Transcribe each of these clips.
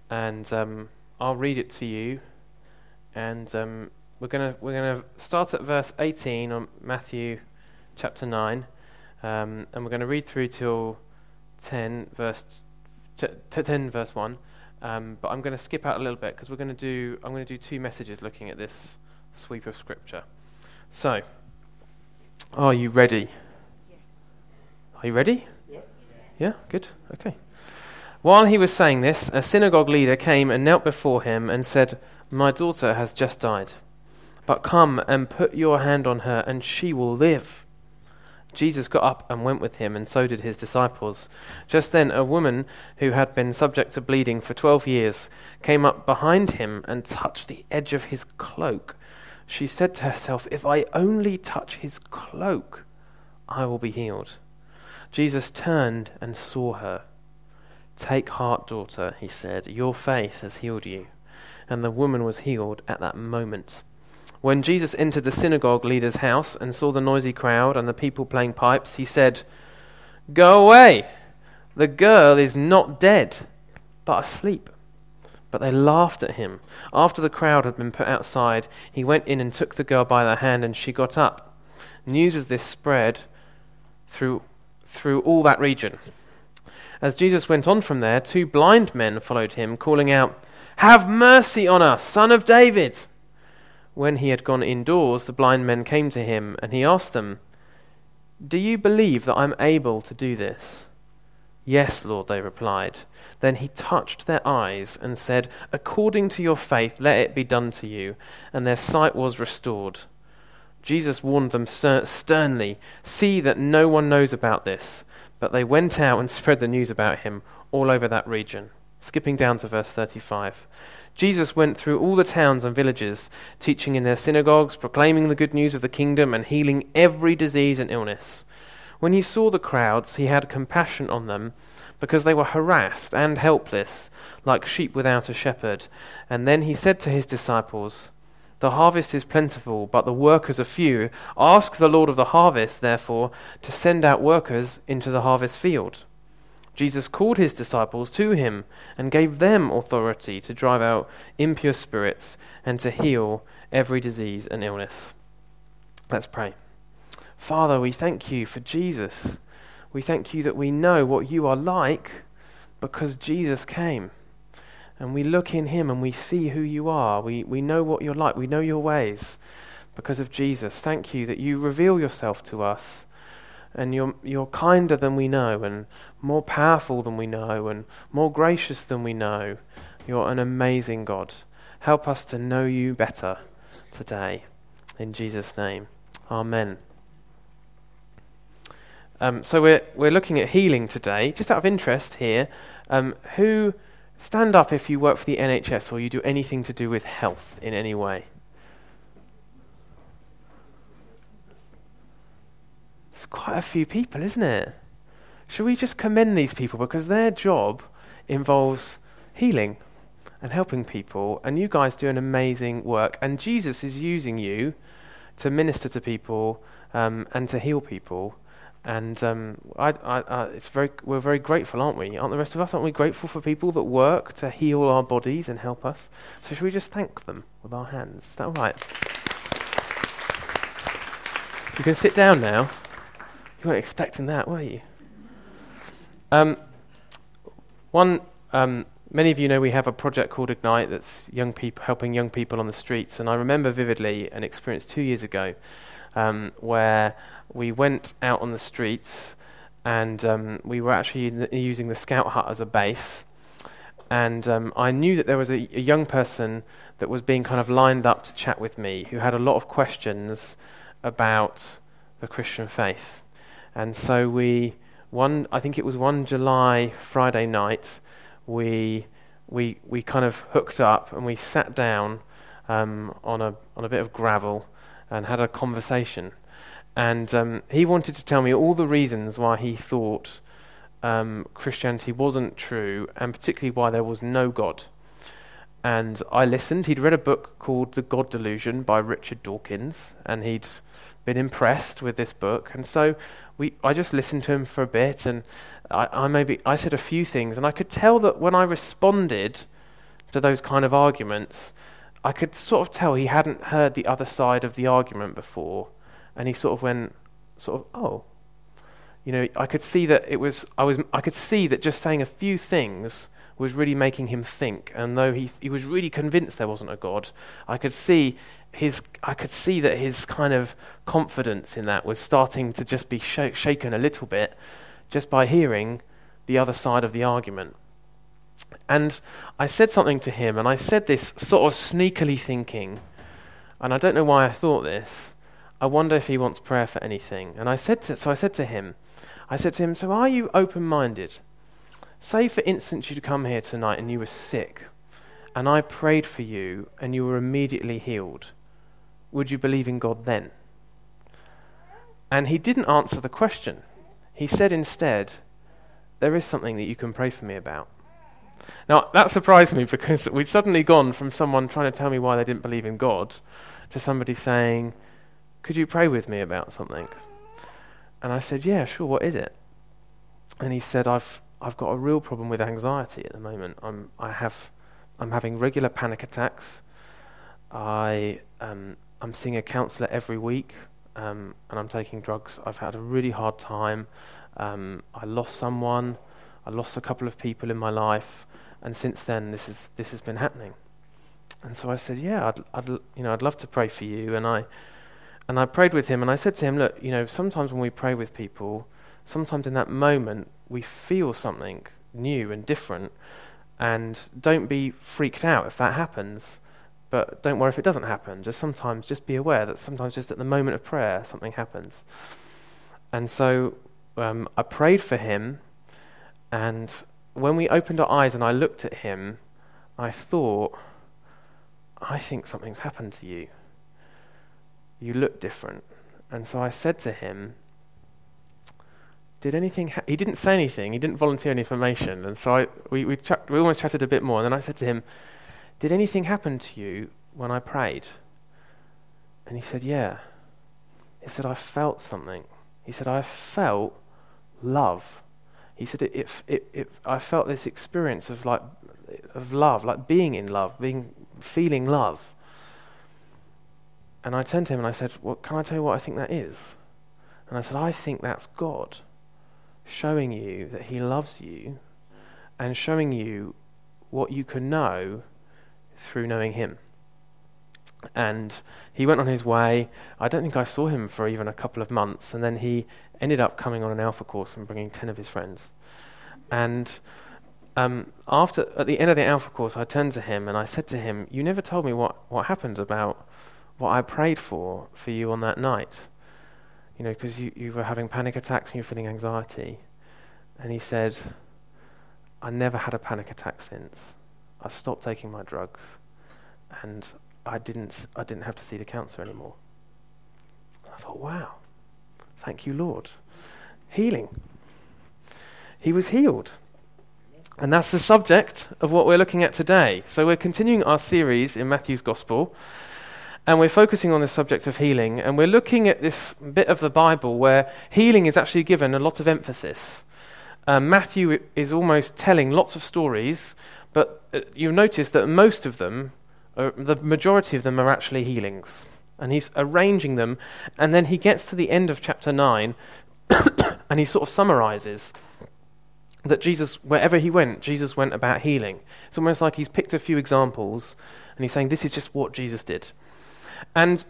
and I'll read it to you. And we're gonna start at verse 18 on Matthew chapter 9, and we're going to read through till 10 verse 1. But I'm going to skip out a little bit because I'm going to do two messages looking at this sweep of scripture. So, are you ready? Yes. Are you ready? Yes. Yeah, good. Okay. While he was saying this, a synagogue leader came and knelt before him and said, "My daughter has just died, but come and put your hand on her and she will live." Jesus got up and went with him, and so did his disciples. Just then a woman who had been subject to bleeding for 12 years came up behind him and touched the edge of his cloak. She said to herself, "If I only touch his cloak, I will be healed." Jesus turned and saw her. "Take heart, daughter," he said, "your faith has healed you." And the woman was healed at that moment. When Jesus entered the synagogue leader's house and saw the noisy crowd and the people playing pipes, he said, "Go away! The girl is not dead, but asleep." But they laughed at him. After the crowd had been put outside, he went in and took the girl by the hand, and she got up. News of this spread through all that region. As Jesus went on from there, 2 blind men followed him, calling out, "Have mercy on us, Son of David!" When he had gone indoors, the blind men came to him, and he asked them, "Do you believe that I am able to do this?" "Yes, Lord," they replied. Then he touched their eyes and said, "According to your faith, let it be done to you." And their sight was restored. Jesus warned them sternly, "See that no one knows about this." But they went out and spread the news about him all over that region. Skipping down to verse 35. Jesus went through all the towns and villages, teaching in their synagogues, proclaiming the good news of the kingdom, and healing every disease and illness. When he saw the crowds, he had compassion on them, because they were harassed and helpless, like sheep without a shepherd. And then he said to his disciples, "The harvest is plentiful, but the workers are few. Ask the Lord of the harvest, therefore, to send out workers into the harvest field." Jesus called his disciples to him and gave them authority to drive out impure spirits and to heal every disease and illness. Let's pray. Father, we thank you for Jesus. We thank you that we know what you are like because Jesus came. And we look in him and we see who you are. We know what you're like. We know your ways because of Jesus. Thank you that you reveal yourself to us. And you're kinder than we know, and more powerful than we know, and more gracious than we know. You're an amazing God. Help us to know you better today. In Jesus' name. Amen. So we're looking at healing today. Just out of interest here, who stand up if you work for the NHS or you do anything to do with health in any way? It's quite a few people, isn't it? Should we just commend these people because their job involves healing and helping people, and you guys do an amazing work, and Jesus is using you to minister to people and to heal people, and we're very grateful, aren't we? Aren't the rest of us? Aren't we grateful for people that work to heal our bodies and help us? So should we just thank them with our hands? Is that all right? You can sit down now. You weren't expecting that, were you? Many of you know we have a project called Ignite that's young people helping young people on the streets, and I remember vividly an experience 2 years ago where we went out on the streets and we were actually using the Scout Hut as a base, and I knew that there was a young person that was being kind of lined up to chat with me who had a lot of questions about the Christian faith. And so I think it was one July Friday night, we kind of hooked up and we sat down on a bit of gravel and had a conversation. And he wanted to tell me all the reasons why he thought Christianity wasn't true, and particularly why there was no God. And I listened. He'd read a book called The God Delusion by Richard Dawkins, and he'd been impressed with this book. And so I just listened to him for a bit, and I said a few things, and I could tell that when I responded to those kind of arguments, I could sort of tell he hadn't heard the other side of the argument before, and he sort of went, oh. I could see that I could see that just saying a few things was really making him think, and though he was really convinced there wasn't a God, I could see that his kind of confidence in that was starting to just be shaken a little bit just by hearing the other side of the argument. And I said something to him, and I said this sort of sneakily thinking, and I don't know why I thought this. I wonder if he wants prayer for anything. And I said to him, so are you open-minded? Say, for instance, you'd come here tonight and you were sick, and I prayed for you and you were immediately healed. Would you believe in God then? And he didn't answer the question. He said instead, there is something that you can pray for me about. Now, that surprised me because we'd suddenly gone from someone trying to tell me why they didn't believe in God to somebody saying, could you pray with me about something? And I said, yeah, sure, what is it? And he said, I've got a real problem with anxiety at the moment. I'm having regular panic attacks. I'm seeing a counsellor every week, and I'm taking drugs. I've had a really hard time. I lost someone. I lost a couple of people in my life, and since then, this has been happening. And so I said, yeah, I'd love to pray for you. And I prayed with him, and I said to him, look, sometimes when we pray with people, sometimes in that moment we feel something new and different, and don't be freaked out if that happens, but don't worry if it doesn't happen. Just be aware that sometimes just at the moment of prayer something happens. And so I prayed for him, and when we opened our eyes and I looked at him, I thought, I think something's happened to you. You look different. And so I said to him, did anything he didn't say anything, he didn't volunteer any information, and so we almost chatted a bit more, and then I said to him, did anything happen to you when I prayed? And he said, yeah. He said, I felt something. He said, I felt love. He said, I felt this experience of love, like being in love, feeling love. And I turned to him and I said, well, can I tell you what I think that is? And I said, I think that's God showing you that he loves you and showing you what you can know through knowing him. And he went on his way. I don't think I saw him for even a couple of months, and then he ended up coming on an Alpha course and bringing 10 of his friends. And at the end of the Alpha course, I turned to him and I said to him, you never told me what happened about what I prayed for you on that night. Because you were having panic attacks and you were feeling anxiety. And he said, I never had a panic attack since. I stopped taking my drugs, and I didn't have to see the counsellor anymore. And I thought, wow, thank you, Lord. Healing. He was healed. And that's the subject of what we're looking at today. So we're continuing our series in Matthew's Gospel, and we're focusing on the subject of healing, and we're looking at this bit of the Bible where healing is actually given a lot of emphasis. Matthew is almost telling lots of stories, but you'll notice that most of them, the majority of them, are actually healings. And he's arranging them, and then he gets to the end of chapter 9, and he sort of summarizes that Jesus, wherever he went, Jesus went about healing. It's almost like he's picked a few examples, and he's saying this is just what Jesus did. And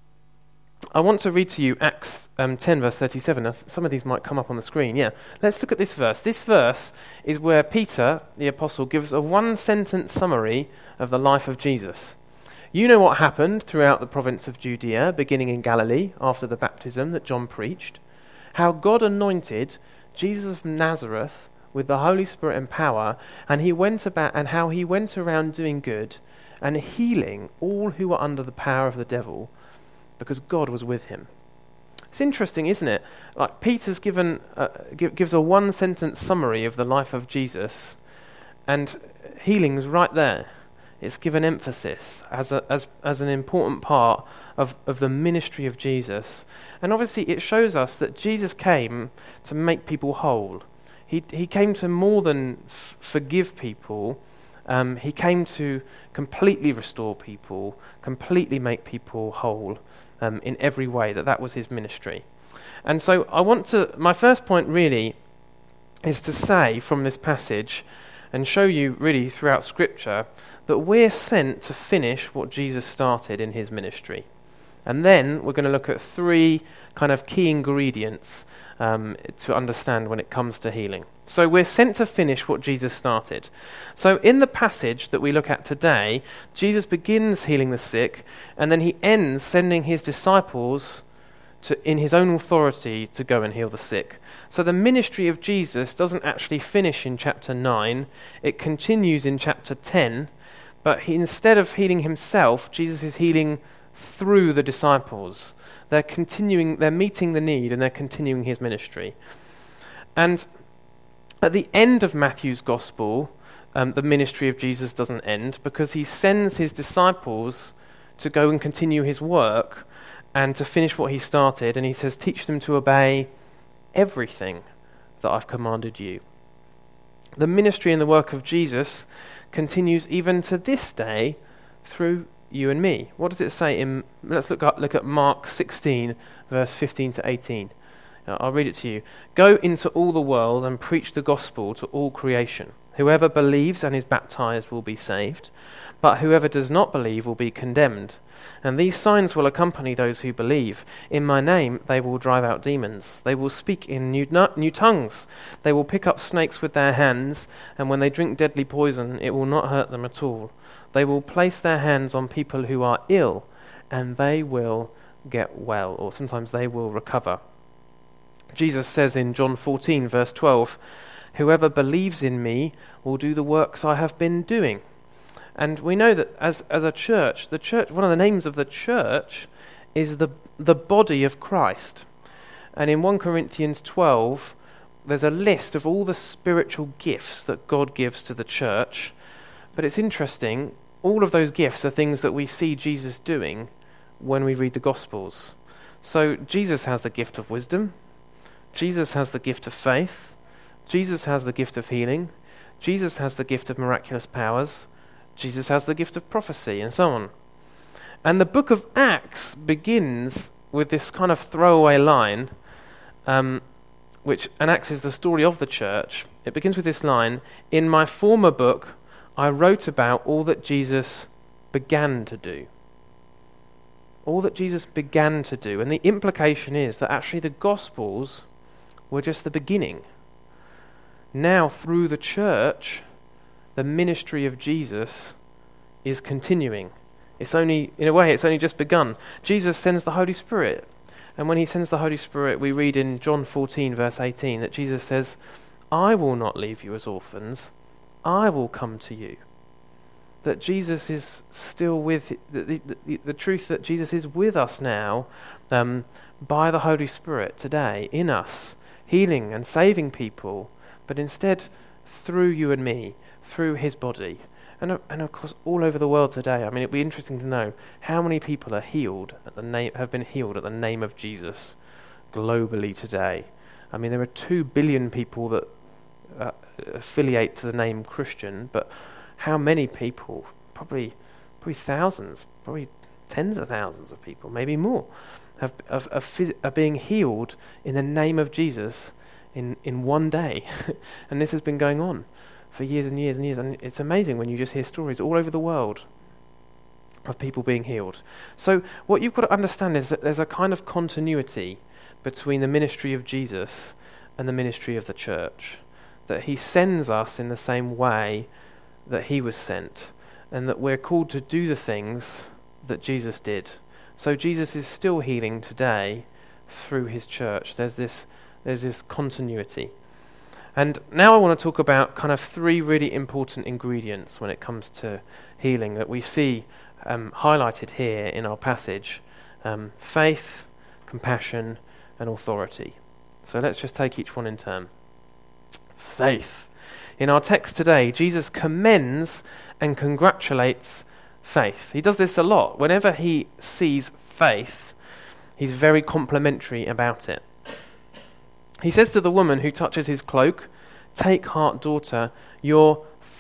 I want to read to you Acts 10, verse 37. Some of these might come up on the screen. Yeah, let's look at this verse. This verse is where Peter, the apostle, gives a one-sentence summary of the life of Jesus. You know what happened throughout the province of Judea, beginning in Galilee, after the baptism that John preached, how God anointed Jesus of Nazareth with the Holy Spirit and power, and how he went around doing good and healing all who were under the power of the devil, because God was with him. It's interesting, isn't it? Like Peter's gives a one-sentence summary of the life of Jesus, and healing's right there. It's given emphasis as an important part of the ministry of Jesus. And obviously it shows us that Jesus came to make people whole. He came to more than forgive people He came to completely restore people, completely make people whole in every way. That was his ministry. And so my first point really is to say from this passage and show you really throughout Scripture that we're sent to finish what Jesus started in his ministry. And then we're going to look at three kind of key ingredients to understand when it comes to healing. So we're sent to finish what Jesus started. So in the passage that we look at today, Jesus begins healing the sick, and then he ends sending his disciples in his own authority to go and heal the sick. So the ministry of Jesus doesn't actually finish in chapter 9, it continues in chapter 10, but instead of healing himself, Jesus is healing through the disciples. They're meeting the need, and they're continuing his ministry. And at the end of Matthew's gospel, the ministry of Jesus doesn't end, because he sends his disciples to go and continue his work and to finish what he started, and he says, teach them to obey everything that I've commanded you. The ministry and the work of Jesus continues even to this day through you and me. What does it say let's look at Mark 16, verse 15 to 18. I'll read it to you. Go into all the world and preach the gospel to all creation. Whoever believes and is baptized will be saved, but whoever does not believe will be condemned. And these signs will accompany those who believe. In my name they will drive out demons. They will speak in new tongues. They will pick up snakes with their hands, and when they drink deadly poison, it will not hurt them at all. They will place their hands on people who are ill, and they will get well, or sometimes they will recover. Jesus says in John 14, verse 12, whoever believes in me will do the works I have been doing. And we know that as a church, one of the names of the church is the body of Christ. And in 1 Corinthians 12, there's a list of all the spiritual gifts that God gives to the church. But it's interesting, all of those gifts are things that we see Jesus doing when we read the Gospels. So Jesus has the gift of wisdom. Jesus has the gift of faith. Jesus has the gift of healing. Jesus has the gift of miraculous powers. Jesus has the gift of prophecy, and so on. And the book of Acts begins with this kind of throwaway line, and Acts is the story of the church. It begins with this line, in my former book, I wrote about all that Jesus began to do. All that Jesus began to do. And the implication is that actually the Gospels were just the beginning. Now, through the church, the ministry of Jesus is continuing. In a way, it's only just begun. Jesus sends the Holy Spirit. And when he sends the Holy Spirit, we read in John 14, verse 18, that Jesus says, I will not leave you as orphans. I will come to you. That Jesus is still with, the truth that Jesus is with us now by the Holy Spirit today, in us, healing and saving people, but instead through you and me, through his body. And of course, all over the world today, I mean, it'd be interesting to know how many people are healed have been healed at the name of Jesus globally today. I mean, there are 2 billion people that affiliate to the name Christian, but how many people? Probably thousands, probably tens of thousands of people, maybe more, are being healed in the name of Jesus in one day. And this has been going on for years and years and years, and it's amazing when you just hear stories all over the world of people being healed. So what you've got to understand is that there's a kind of continuity between the ministry of Jesus and the ministry of the church, that he sends us in the same way that he was sent, and that we're called to do the things that Jesus did. So Jesus is still healing today through his church. There's this continuity. And now I want to talk about kind of 3 really important ingredients when it comes to healing that we see highlighted here in our passage. Faith, compassion, and authority. So let's just take each one in turn. Faith. In our text today, Jesus commends and congratulates faith. He does this a lot. Whenever he sees faith, he's very complimentary about it. He says to the woman who touches his cloak, "Take heart, daughter, your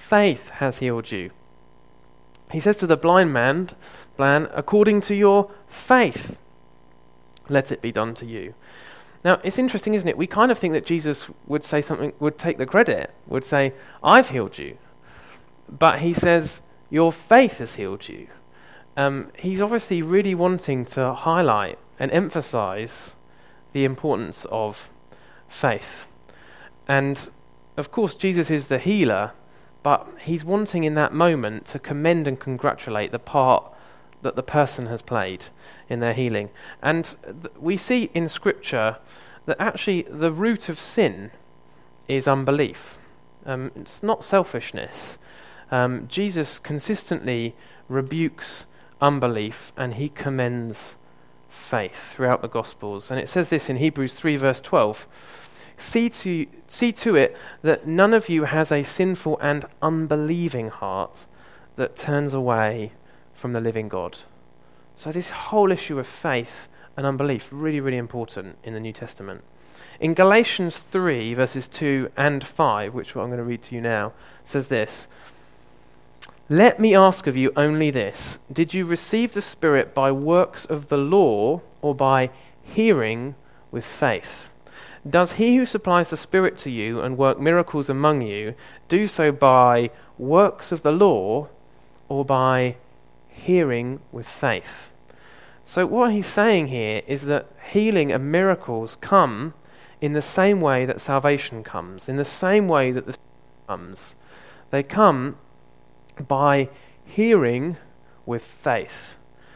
faith has healed you. He says to the blind man, according to your faith, let it be done to you. Now, it's interesting, isn't it? We kind of think that Jesus would say something, would take the credit, would say, I've healed you. But he says, your faith has healed you. He's obviously really wanting to highlight and emphasize the importance of faith. And, of course, Jesus is the healer, but he's wanting in that moment to commend and congratulate the part that the person has played in their healing. And we see in Scripture that actually the root of sin is unbelief. It's not selfishness. Jesus consistently rebukes unbelief and he commends faith throughout the Gospels. And it says this in Hebrews 3 verse 12, See to it that none of you has a sinful and unbelieving heart that turns away from the living God. So this whole issue of faith and unbelief, really, really important in the New Testament. In Galatians 3, verses 2 and 5, which I'm going to read to you now, says this, Let me ask of you only this, did you receive the Spirit by works of the law or by hearing with faith? Does he who supplies the Spirit to you and work miracles among you do so by works of the law or by hearing with faith? So what he's saying here is that healing and miracles come in the same way that salvation comes, in the same way that the Spirit comes. They come by hearing with faith.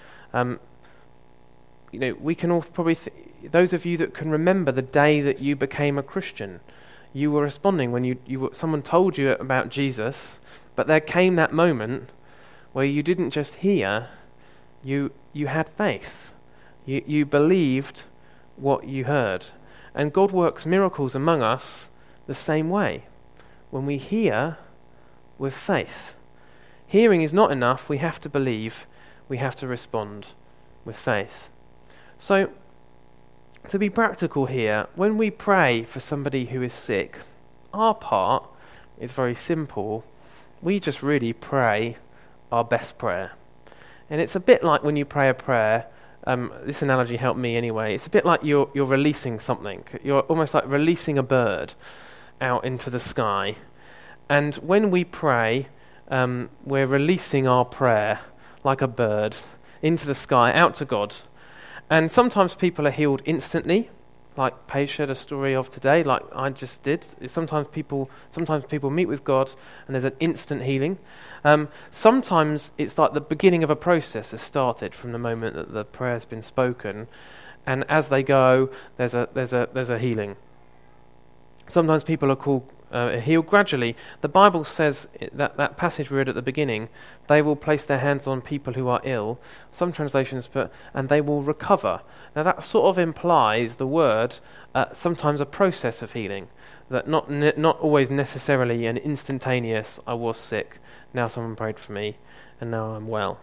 We can all probably, those of you that can remember the day that you became a Christian, you were responding when someone told you about Jesus, but there came that moment where you didn't just hear, you had faith. You believed what you heard. And God works miracles among us the same way. When we hear with faith. Hearing is not enough, we have to believe, we have to respond with faith. So, to be practical here, when we pray for somebody who is sick, our part is very simple. We just really pray our best prayer. And it's a bit like when you pray a prayer, this analogy helped me anyway, it's a bit like you're releasing something. You're almost like releasing a bird out into the sky. And when we pray, we're releasing our prayer like a bird into the sky, out to God. And sometimes people are healed instantly, like Paige shared a story of today, like I just did. Sometimes people meet with God and there's an instant healing. Sometimes it's like the beginning of a process has started from the moment that the prayer has been spoken, and as they go, there's a healing. Sometimes people are called healed gradually. The Bible says that passage we read at the beginning, they will place their hands on people who are ill. Some translations put, and they will recover. Now that sort of implies the word, sometimes a process of healing, that not always necessarily an instantaneous, I was sick, now someone prayed for me, and now I'm well.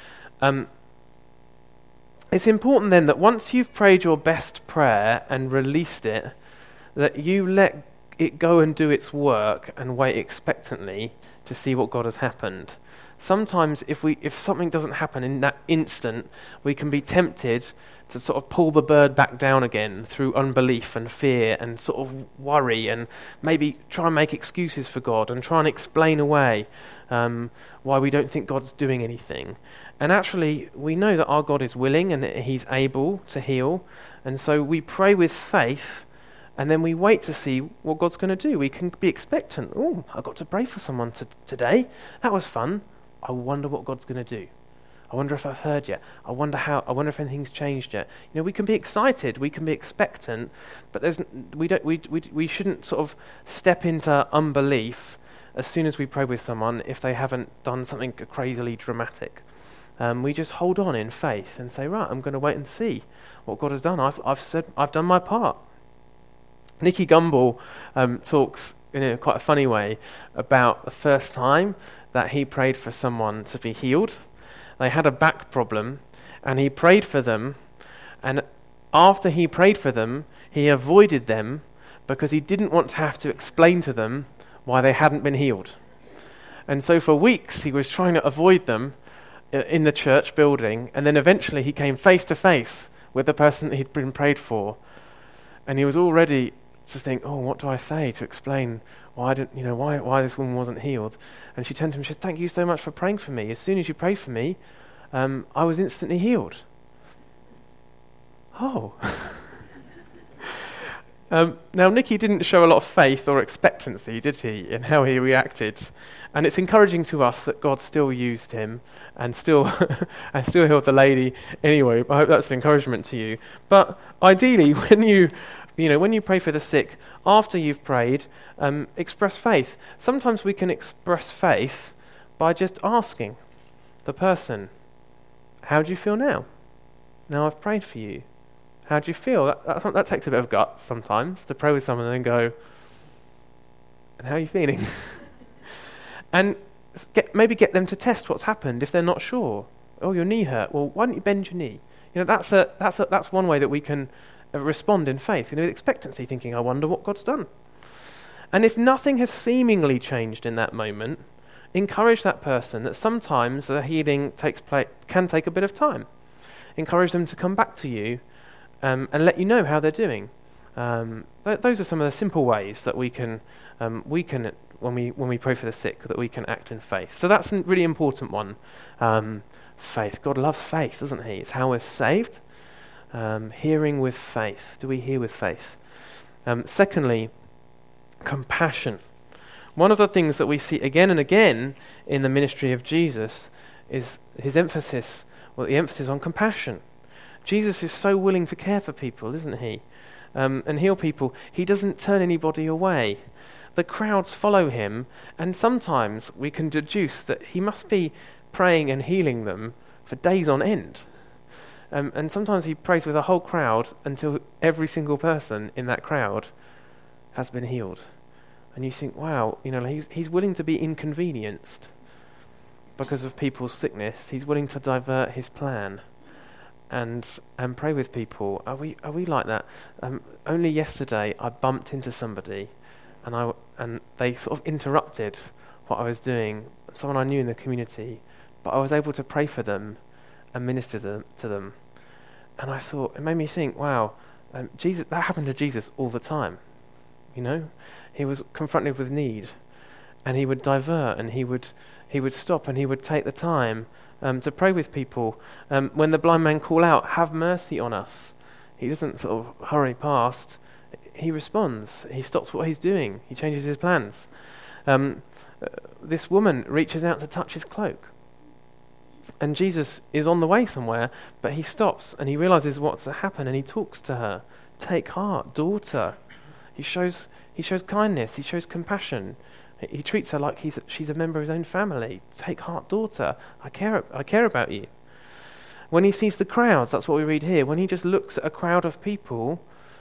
It's important then that once you've prayed your best prayer and released it, that you let it go and do its work and wait expectantly to see what God has happened. Sometimes if something doesn't happen in that instant, we can be tempted to sort of pull the bird back down again through unbelief and fear and sort of worry and maybe try and make excuses for God and try and explain away why we don't think God's doing anything. And actually, we know that our God is willing and that he's able to heal, and so we pray with faith. And then we wait to see what God's going to do. We can be expectant. Oh, I got to pray for someone today. That was fun. I wonder what God's going to do. I wonder if I've heard yet. I wonder if anything's changed yet. We can be excited. We can be expectant. But we shouldn't sort of step into unbelief as soon as we pray with someone if they haven't done something crazily dramatic. We just hold on in faith and say, right, I'm going to wait and see what God has done. I've done my part. Nicky Gumbel talks in quite a funny way about the first time that he prayed for someone to be healed. They had a back problem, and he prayed for them, and after he prayed for them, he avoided them because he didn't want to have to explain to them why they hadn't been healed. And so for weeks he was trying to avoid them in the church building, and then eventually he came face to face with the person that he'd been prayed for, and he was all ready to think, oh, what do I say to explain why this woman wasn't healed? And she turned to him and said, thank you so much for praying for me. As soon as you prayed for me, I was instantly healed. Oh. Now, Nicky didn't show a lot of faith or expectancy, did he, in how he reacted? And it's encouraging to us that God still used him and still healed the lady anyway. I hope that's an encouragement to you. But ideally, when you pray for the sick, after you've prayed, express faith. Sometimes we can express faith by just asking the person, how do you feel now? Now I've prayed for you. How do you feel? That takes a bit of guts sometimes, to pray with someone and then go, and how are you feeling? And maybe get them to test what's happened if they're not sure. Oh, your knee hurt. Well, why don't you bend your knee? That's one way that we can respond in faith, with expectancy, thinking, I wonder what God's done. And if nothing has seemingly changed in that moment, encourage that person that sometimes the healing can take a bit of time. Encourage them to come back to you and let you know how they're doing. Those are some of the simple ways that we can when we pray for the sick, that we can act in faith. So that's a really important one. Faith. God loves faith, doesn't he? It's how we're saved. Hearing with faith. Do we hear with faith? Secondly, compassion. One of the things that we see again and again in the ministry of Jesus is the emphasis on compassion. Jesus is so willing to care for people, isn't he? And heal people. He doesn't turn anybody away. The crowds follow him, and sometimes we can deduce that he must be praying and healing them for days on end. And sometimes he prays with a whole crowd until every single person in that crowd has been healed. And you think, wow, he's willing to be inconvenienced because of people's sickness. He's willing to divert his plan and pray with people. Are we like that? Only yesterday I bumped into somebody, and they sort of interrupted what I was doing. Someone I knew in the community, but I was able to pray for them and minister to them. And I thought, it made me think, wow, Jesus, that happened to Jesus all the time. He was confronted with need, and he would divert, and he would stop, and he would take the time to pray with people. When the blind man called out, "Have mercy on us," he doesn't sort of hurry past. He responds. He stops what he's doing. He changes his plans. This woman reaches out to touch his cloak. And Jesus is on the way somewhere, but he stops and he realizes what's happened, and he talks to her. Take heart, daughter. He shows kindness. He shows compassion. He treats her like she's a member of his own family. Take heart, daughter. I care about you. When he sees the crowds, that's what we read here. When he just looks at a crowd of people,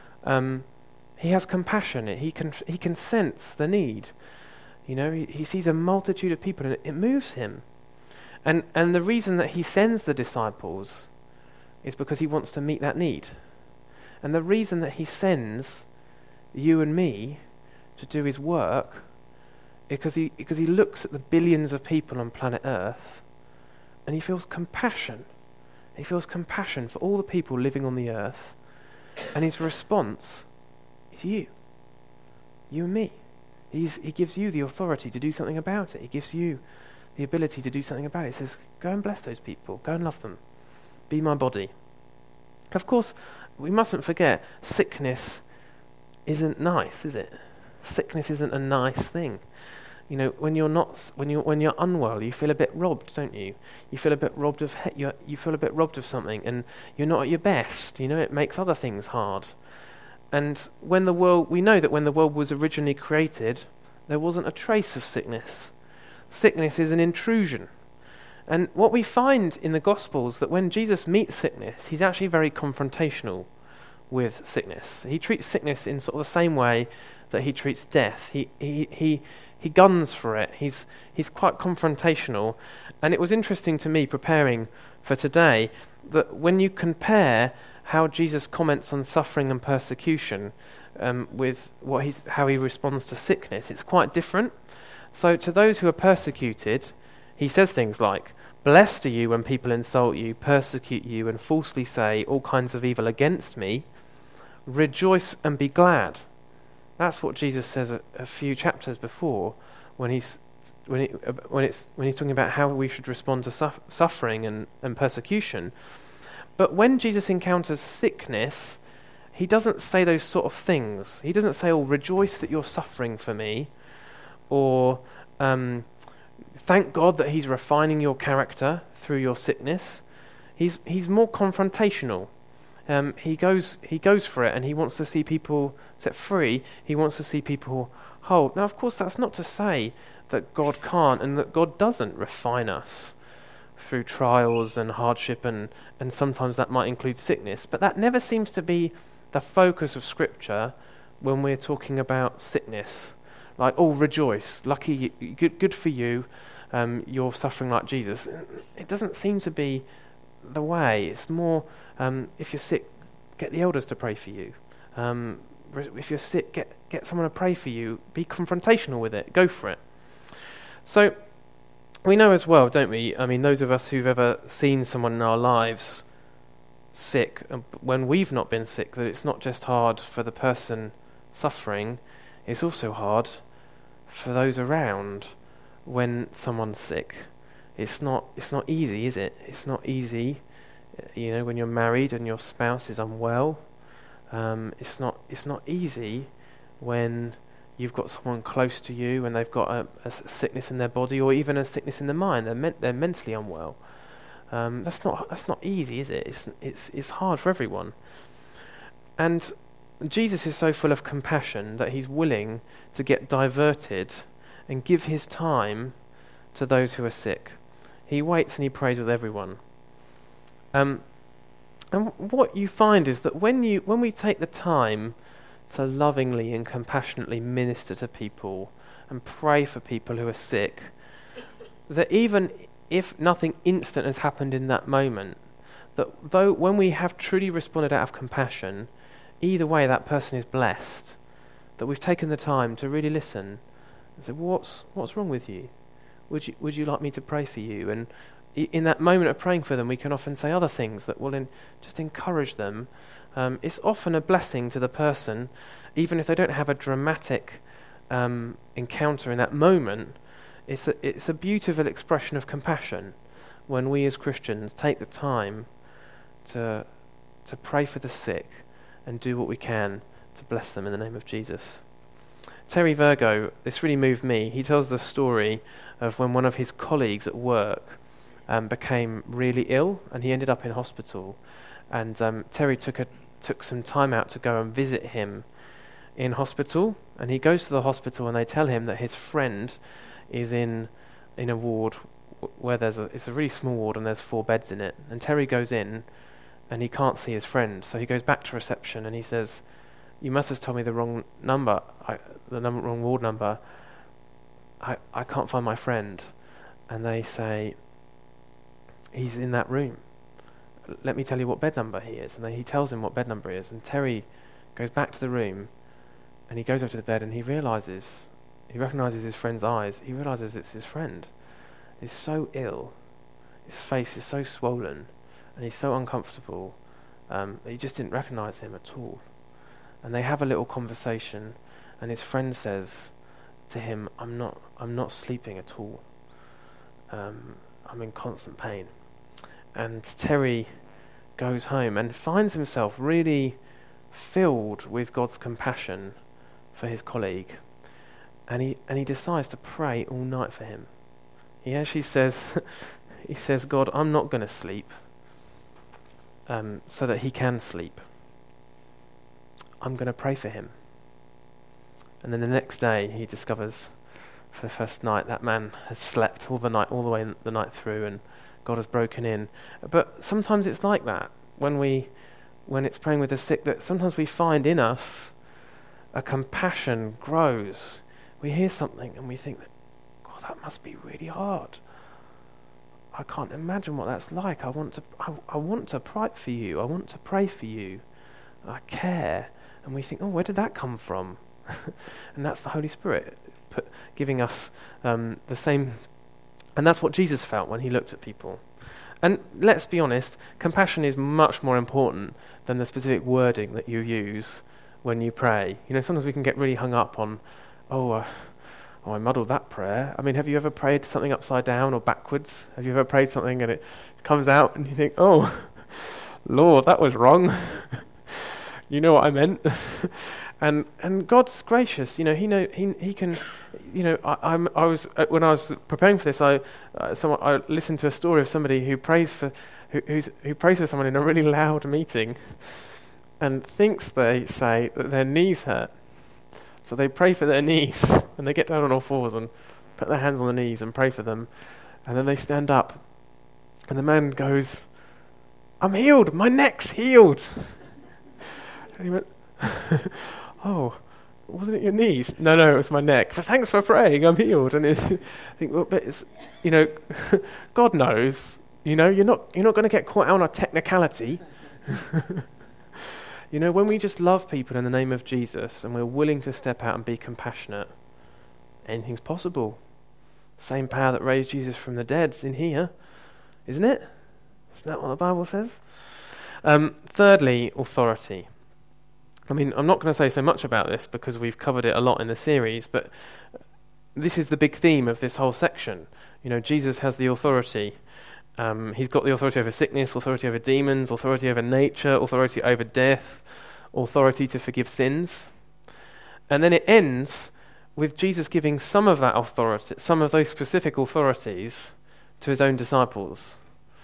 he has compassion. He can sense the need. He sees a multitude of people, and it moves him. And the reason that he sends the disciples is because he wants to meet that need. And the reason that he sends you and me to do his work is because he looks at the billions of people on planet Earth, and he feels compassion. He feels compassion for all the people living on the earth, and his response is you and me. He gives you the authority to do something about it. He gives you the ability to do something about it. He says, go and bless those people. Go and love them. Be my body. Of course, we mustn't forget, sickness isn't nice, is it? Sickness isn't a nice thing. When you're unwell, you feel a bit robbed, don't you? You feel a bit robbed of you feel a bit robbed of something, and you're not at your best. It makes other things hard. And we know that when the world was originally created, there wasn't a trace of sickness. Sickness is an intrusion. And what we find in the Gospels, that when Jesus meets sickness, he's actually very confrontational with sickness. He treats sickness in sort of the same way that he treats death. He guns for it. He's quite confrontational. And it was interesting to me, preparing for today, that when you compare how Jesus comments on suffering and persecution with how he responds to sickness, it's quite different. So to those who are persecuted, he says things like, "Blessed are you when people insult you, persecute you, and falsely say all kinds of evil against me. Rejoice and be glad." That's what Jesus says a few chapters before, when he's talking about how we should respond to suffering and persecution. But when Jesus encounters sickness, he doesn't say those sort of things. He doesn't say, "Oh, rejoice that you're suffering for me," or "Thank God that he's refining your character through your sickness." He's more confrontational. He goes for it, and he wants to see people set free. He wants to see people whole. Now, of course, that's not to say that God can't and that God doesn't refine us through trials and hardship, and sometimes that might include sickness. But that never seems to be the focus of Scripture when we're talking about sickness. Like, "Oh, rejoice, lucky, good for you, you're suffering like Jesus." It doesn't seem to be the way. It's more, if you're sick, get the elders to pray for you. If you're sick, get someone to pray for you. Be confrontational with it. Go for it. So we know as well, don't we? I mean, those of us who've ever seen someone in our lives sick, when we've not been sick, that it's not just hard for the person suffering, it's also hard for those around when someone's sick. It's not easy, is it? It's not easy, when you're married and your spouse is unwell. It's not easy when you've got someone close to you and they've got a sickness in their body, or even a sickness in their mind. They're mentally unwell. That's not easy, is it? It's hard for everyone. And Jesus is so full of compassion that he's willing to get diverted and give his time to those who are sick. He waits and he prays with everyone. And what you find is that when we take the time to lovingly and compassionately minister to people and pray for people who are sick, that even if nothing instant has happened in that moment, that though when we have truly responded out of compassion, either way that person is blessed, that we've taken the time to really listen and say, what's wrong with you? Would you like me to pray for you? And in that moment of praying for them, we can often say other things that will just encourage them. It's often a blessing to the person, even if they don't have a dramatic encounter in that moment. It's a beautiful expression of compassion when we as Christians take the time to pray for the sick and do what we can to bless them in the name of Jesus. Terry Virgo, this really moved me. He tells the story of when one of his colleagues at work became really ill and he ended up in hospital. And Terry took some time out to go and visit him in hospital. And he goes to the hospital and they tell him that his friend is in a ward where it's a really small ward and there's 4 beds in it. And Terry goes in and he can't see his friend. So he goes back to reception and he says, "You must have told me the wrong number, wrong ward number. I can't find my friend." And they say, "He's in that room. Let me tell you what bed number he is." And he tells him what bed number he is. And Terry goes back to the room and he goes over to the bed and he recognizes his friend's eyes. He realizes it's his friend. He's so ill. His face is so swollen and he's so uncomfortable that he just didn't recognize him at all. And they have a little conversation and his friend says to him, I'm not sleeping at all. I'm in constant pain." And Terry goes home and finds himself really filled with God's compassion for his colleague. And he decides to pray all night for him. He actually says, "God, I'm not going to sleep so that he can sleep. I'm going to pray for him." And then the next day he discovers for the first night that man has slept all the way the night through, and God has broken in. But sometimes it's like that when it's praying with the sick, that sometimes we find in us a compassion grows. We hear something and we think, God, that must be really hard. I can't imagine what that's like. I want to pray for you. I want to pray for you. I care. And we think, oh, where did that come from? And that's the Holy Spirit giving us the same. And that's what Jesus felt when he looked at people. And let's be honest, compassion is much more important than the specific wording that you use when you pray. Sometimes we can get really hung up on, I muddled that prayer. I mean, have you ever prayed something upside down or backwards? Have you ever prayed something and it comes out and you think, oh, Lord, that was wrong. You know what I meant. And God's gracious. He can. I was when I was preparing for this, I listened to a story of somebody who prays for someone in a really loud meeting, and thinks they say that their knees hurt. So they pray for their knees, and they get down on all fours and put their hands on the knees and pray for them, and then they stand up, and the man goes, "I'm healed. My neck's healed." And he went, "Oh, wasn't it your knees?" No, it was my neck. But thanks for praying. I'm healed. And I think, well, but it's, God knows. You're not going to get caught out on a technicality. When we just love people in the name of Jesus and we're willing to step out and be compassionate, anything's possible. Same power that raised Jesus from the dead's in here, isn't it? Isn't that what the Bible says? Thirdly, authority. I mean, I'm not going to say so much about this because we've covered it a lot in the series, but this is the big theme of this whole section. Jesus has the authority. He's got the authority over sickness, authority over demons, authority over nature, authority over death, authority to forgive sins. And then it ends with Jesus giving some of that authority, some of those specific authorities, to his own disciples.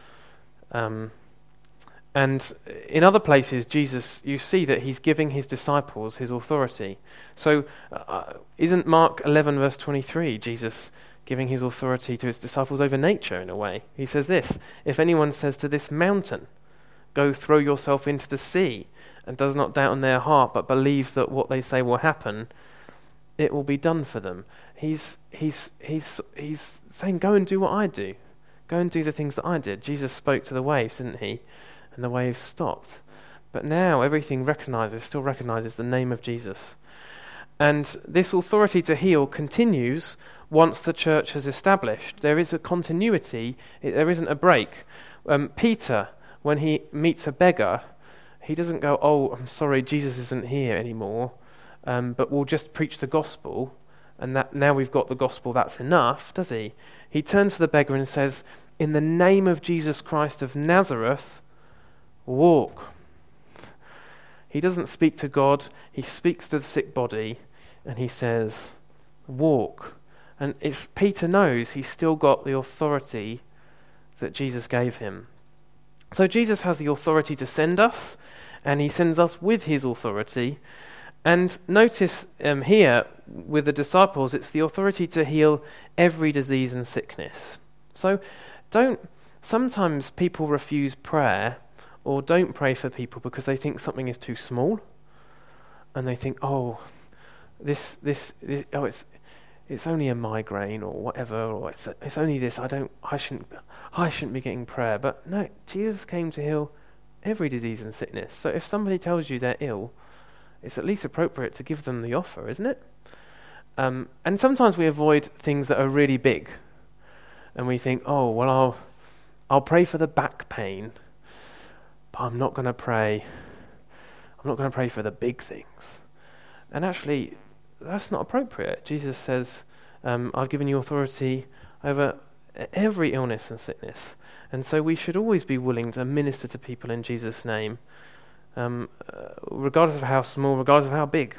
And in other places, Jesus, you see that he's giving his disciples his authority. So isn't Mark 11 verse 23, Jesus giving his authority to his disciples over nature in a way? He says this, "If anyone says to this mountain, 'Go throw yourself into the sea,' and does not doubt in their heart, but believes that what they say will happen, it will be done for them." He's saying, go and do what I do. Go and do the things that I did. Jesus spoke to the waves, didn't he? And the waves stopped. But now everything still recognizes the name of Jesus. And this authority to heal continues once the church has established. There is a continuity. There isn't a break. Peter, when he meets a beggar, he doesn't go, "Oh, I'm sorry, Jesus isn't here anymore, but we'll just preach the gospel, and that now we've got the gospel, that's enough," does he? He turns to the beggar and says, "In the name of Jesus Christ of Nazareth, walk." He doesn't speak to God, he speaks to the sick body, and he says, "Walk." And Peter knows he's still got the authority that Jesus gave him. So Jesus has the authority to send us, and he sends us with his authority. And notice here, with the disciples, it's the authority to heal every disease and sickness. So sometimes people refuse prayer or don't pray for people because they think something is too small, and they think, it's only a migraine or whatever, or it's only this. I shouldn't be getting prayer. But no, Jesus came to heal every disease and sickness. So if somebody tells you they're ill, it's at least appropriate to give them the offer, isn't it? And sometimes we avoid things that are really big, and we think, I'll pray for the back pain, but I'm not going to pray for the big things. And actually, that's not appropriate. Jesus says, I've given you authority over every illness and sickness. And so we should always be willing to minister to people in Jesus' name, regardless of how small, regardless of how big.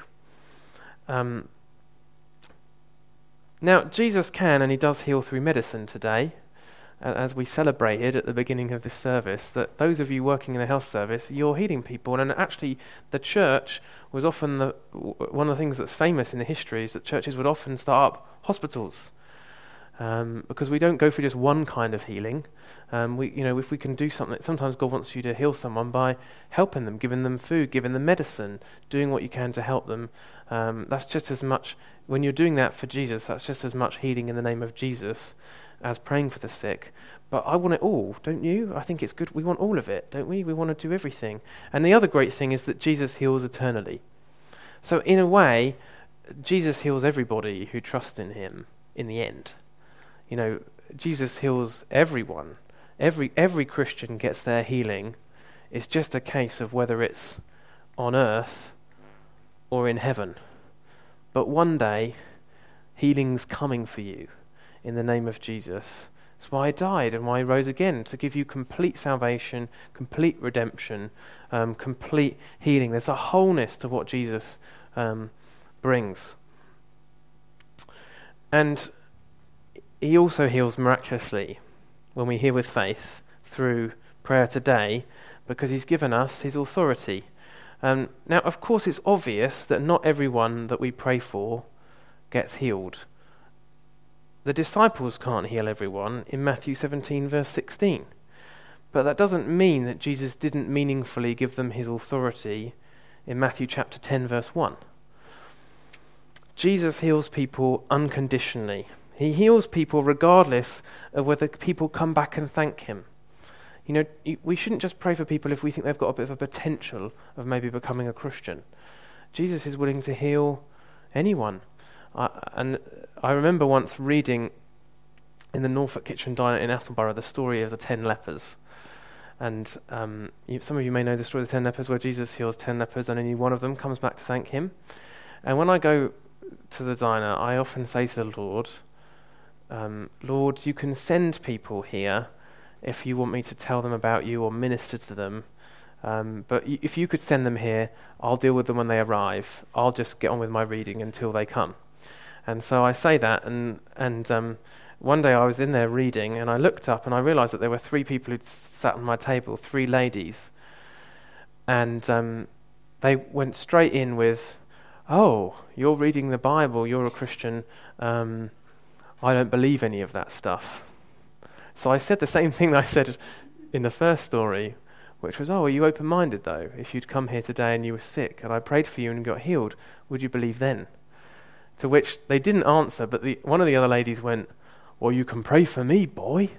Now, Jesus can and he does heal through medicine today. As we celebrated at the beginning of this service, that those of you working in the health service, you're healing people. And actually, the church was often one of the things that's famous in the history is that churches would often start up hospitals, because we don't go for just one kind of healing. If we can do something, sometimes God wants you to heal someone by helping them, giving them food, giving them medicine, doing what you can to help them. That's just as much, when you're doing that for Jesus, that's just as much healing in the name of Jesus as praying for the sick. But I want it all, don't you? I think it's good. We want all of it, don't we? We want to do everything. And the other great thing is that Jesus heals eternally. So in a way, Jesus heals everybody who trusts in him in the end. You know, Jesus heals everyone. Every Christian gets their healing. It's just a case of whether it's on earth or in heaven. But one day, healing's coming for you in the name of Jesus. That's why he died and why he rose again, to give you complete salvation, complete redemption, complete healing. There's a wholeness to what Jesus brings. And he also heals miraculously when we hear with faith through prayer today, because he's given us his authority. Now, of course, it's obvious that not everyone that we pray for gets healed. The disciples can't heal everyone in Matthew 17, verse 16. But that doesn't mean that Jesus didn't meaningfully give them his authority in Matthew chapter 10, verse 1. Jesus heals people unconditionally. He heals people regardless of whether people come back and thank him. You know, we shouldn't just pray for people if we think they've got a bit of a potential of maybe becoming a Christian. Jesus is willing to heal anyone. And I remember once reading in the Norfolk Kitchen Diner in Attleborough the story of the 10 lepers. And some of you may know the story of the 10 lepers, where Jesus heals 10 lepers and only one of them comes back to thank him. And when I go to the diner, I often say to the Lord, Lord, you can send people here if you want me to tell them about you or minister to them. But if you could send them here, I'll deal with them when they arrive. I'll just get on with my reading until they come. And so I say that, and one day I was in there reading, and I looked up and I realised that there were 3 people who'd sat on my table, 3 ladies. And they went straight in with, oh, you're reading the Bible, you're a Christian, I don't believe any of that stuff. So I said the same thing that I said in the first story, which was, oh, are you open-minded though? If you'd come here today and you were sick and I prayed for you and got healed, would you believe then? To which they didn't answer, but one of the other ladies went, well, you can pray for me, boy.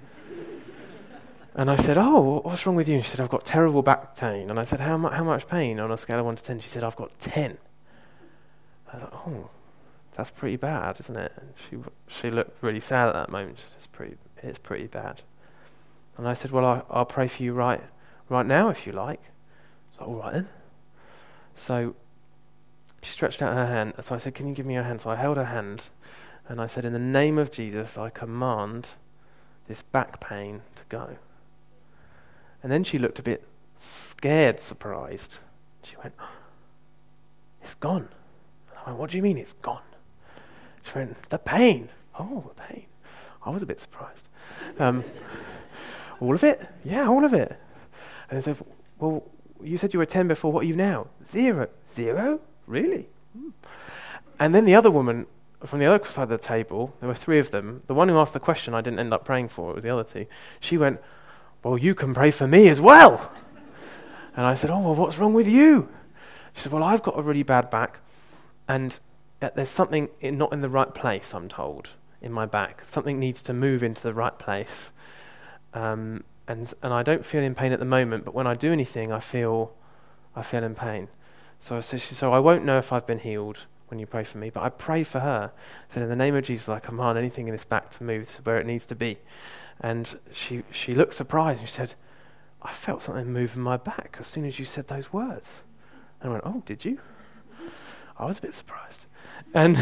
And I said, oh, what's wrong with you? And she said, I've got terrible back pain. And I said, how much pain? On a scale of 1 to 10, she said, I've got 10. I thought, oh, that's pretty bad, isn't it? And she looked really sad at that moment. It's pretty bad. And I said, well, I'll pray for you right now if you like. So all right then. So she stretched out her hand. So I said, can you give me your hand? So I held her hand and I said, in the name of Jesus, I command this back pain to go. And then she looked a bit scared, surprised. She went, it's gone. And I went, what do you mean it's gone? She went, the pain. Oh, the pain. I was a bit surprised. All of it? Yeah, all of it. And I said, well, you said you were 10 before. What are you now? 0. 0? Really? And then the other woman from the other side of the table, there were 3 of them. The one who asked the question I didn't end up praying for, it was the other 2. She went, well, you can pray for me as well. And I said, oh, well, what's wrong with you? She said, well, I've got a really bad back, and there's something not in the right place, I'm told, in my back. Something needs to move into the right place. And I don't feel in pain at the moment, but when I do anything, I feel in pain. So I said, so I won't know if I've been healed when you pray for me, but I prayed for her. I said, in the name of Jesus, I command anything in this back to move to where it needs to be. And she looked surprised and she said, I felt something move in my back as soon as you said those words. And I went, oh, did you? I was a bit surprised. And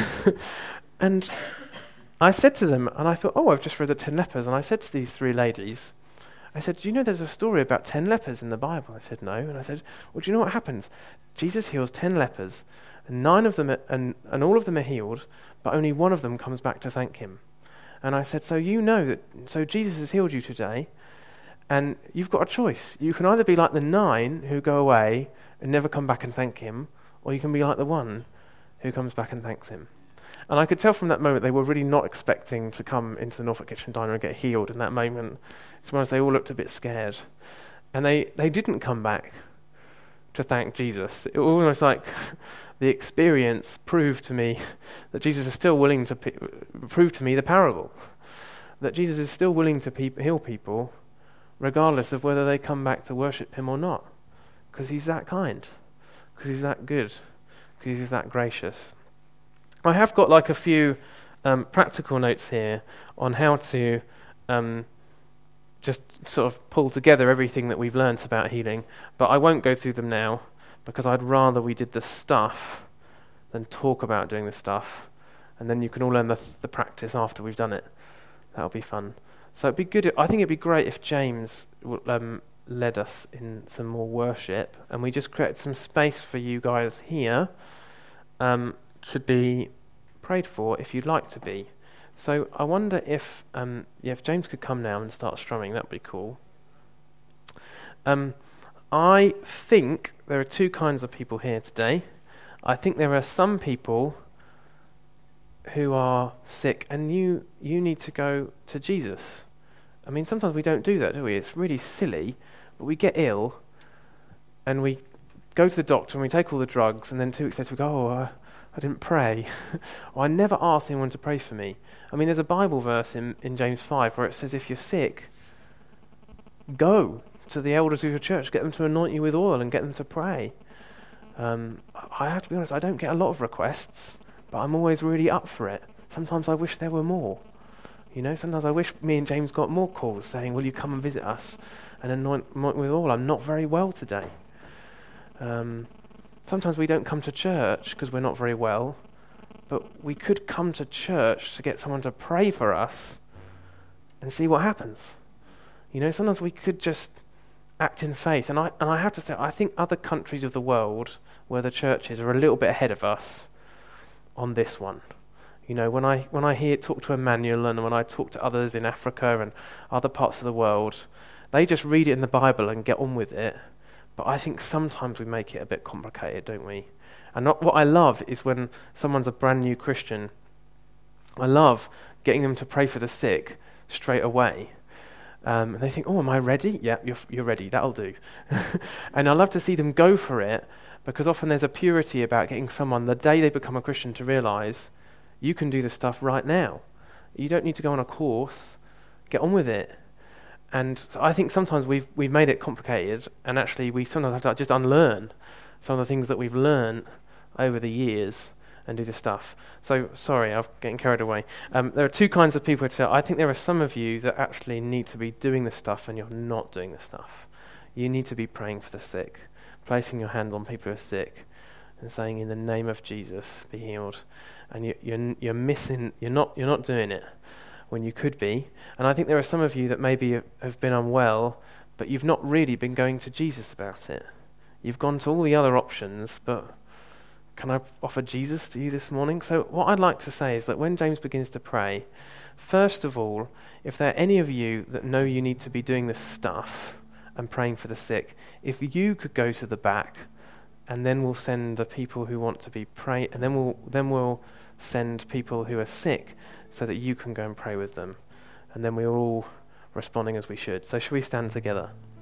I said to them, and I thought, oh, I've just read the 10 lepers, and I said to these 3 ladies, I said, do you know there's a story about 10 lepers in the Bible? I said, no. And I said, well, do you know what happens? Jesus heals 10 lepers, and 9 of them and all of them are healed, but only one of them comes back to thank him. And I said, so Jesus has healed you today, and you've got a choice. You can either be like the 9 who go away and never come back and thank him, or you can be like the 1 who comes back and thanks him. And I could tell from that moment they were really not expecting to come into the Norfolk Kitchen Diner and get healed in that moment. It's when they all looked a bit scared. And they didn't come back to thank Jesus. It was almost like the experience proved to me that Jesus is still willing to prove to me the parable. That Jesus is still willing to heal people regardless of whether they come back to worship him or not. Because he's that kind. Because he's that good. Because he's that gracious. I have got like a few practical notes here on how to just sort of pull together everything that we've learnt about healing, but I won't go through them now because I'd rather we did the stuff than talk about doing the stuff, and then you can all learn the practice after we've done it. That'll be fun. So it'd be good. I think it'd be great if James led us in some more worship, and we just create some space for you guys here to be prayed for if you'd like to be. So I wonder if James could come now and start strumming. That'd be cool. I think there are two kinds of people here today. I think there are some people who are sick and you need to go to Jesus. I mean, sometimes we don't do that, do we? It's really silly, but we get ill and we go to the doctor and we take all the drugs, and then 2 weeks later we go, I didn't pray. Or I never asked anyone to pray for me. I mean, there's a Bible verse in James 5 where it says if you're sick, go to the elders of your church, get them to anoint you with oil and get them to pray. I have to be honest, I don't get a lot of requests, but I'm always really up for it. Sometimes I wish there were more. Sometimes I wish me and James got more calls saying, will you come and visit us and anoint me with oil? I'm not very well today. Sometimes we don't come to church because we're not very well, but we could come to church to get someone to pray for us and see what happens. Sometimes we could just act in faith. And I have to say, I think other countries of the world where the churches are a little bit ahead of us on this one. When I talk to Emmanuel and when I talk to others in Africa and other parts of the world, they just read it in the Bible and get on with it. But I think sometimes we make it a bit complicated, don't we? And what I love is when someone's a brand new Christian, I love getting them to pray for the sick straight away. And they think, am I ready? Yeah, you're ready, that'll do. And I love to see them go for it, because often there's a purity about getting someone, the day they become a Christian, to realise you can do the stuff right now. You don't need to go on a course. Get on with it. And so I think sometimes we've made it complicated, and actually we sometimes have to just unlearn some of the things that we've learned over the years and do the stuff. So, sorry, I'm getting carried away. There are two kinds of people today. I think there are some of you that actually need to be doing the stuff and you're not doing the stuff. You need to be praying for the sick, placing your hand on people who are sick and saying, in the name of Jesus, be healed. And you're missing, you're not doing it when you could be. And I think there are some of you that maybe have been unwell, but you've not really been going to Jesus about it. You've gone to all the other options, but can I offer Jesus to you this morning? So what I'd like to say is that when James begins to pray, first of all, if there are any of you that know you need to be doing this stuff and praying for the sick, if you could go to the back, and then we'll send the people who want to be praying, and then we'll send people who are sick so that you can go and pray with them. And then we're all responding as we should. So should we stand together?